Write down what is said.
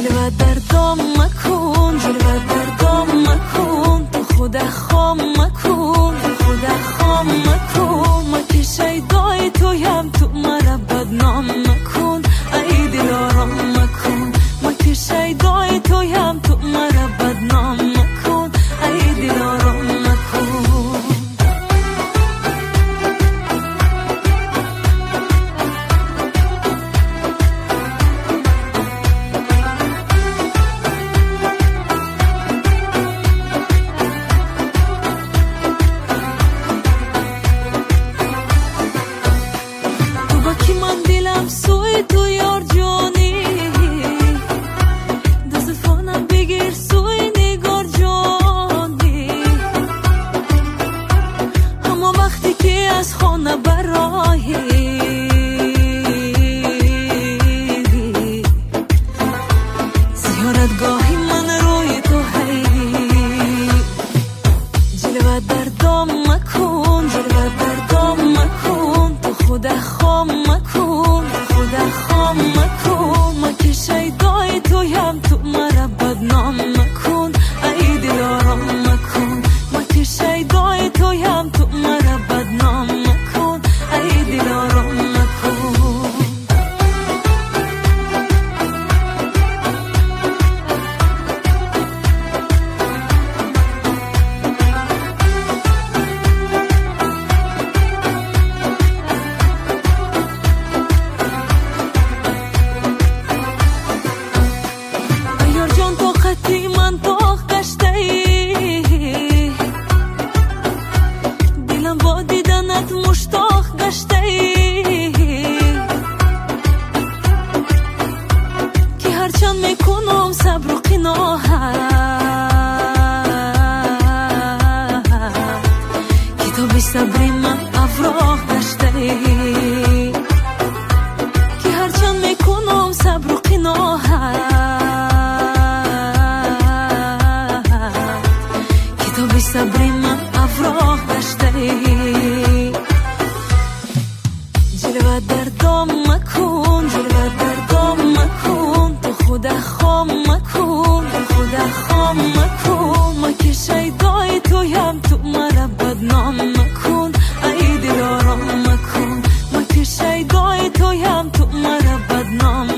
جلوه در دام مکن، جلوه در دام مکن، تو خود خام مکن، تو خود خام مکن. ما که شیدای تویم تو مرا بدنام مکن، ای دلارام مکن. ما که شیدای تویم تو مرا بدنام مکن، ای دلارام مکن. سوی تو یار جانی دزفانم بگیر سوی نگار جانی. اما وقتی که از خانه برایی زیارتگاهی من روی تو هی. جلوه در دام مکن، جلوه در دام مکن، تو خود خام مکن، خام مکن. ما که شیدای تویم تو مرا بدنام مکن، ای دلارام مکن. ما که شیدای تویم تو مرا بدنام مکن، ای دلارام مکن. من تاخ گشته ای، دلم با دیدنت مشتاق گشته ای. که هرچند میکنم صبر و قناعت، کتاب صبر من افراح گشته ای. که هرچند میکنم صبر و قناعت، کتاب صبر من افراح گشته ای. جلوه در دام مکن، جلوه در دام مکن، تو خود خام مکن، تو خود خام مکن. ما که شیدای تویم تو مرا بدنام مکن، ای دلارام مکن. ما که شیدای تویم تو مرا بدنام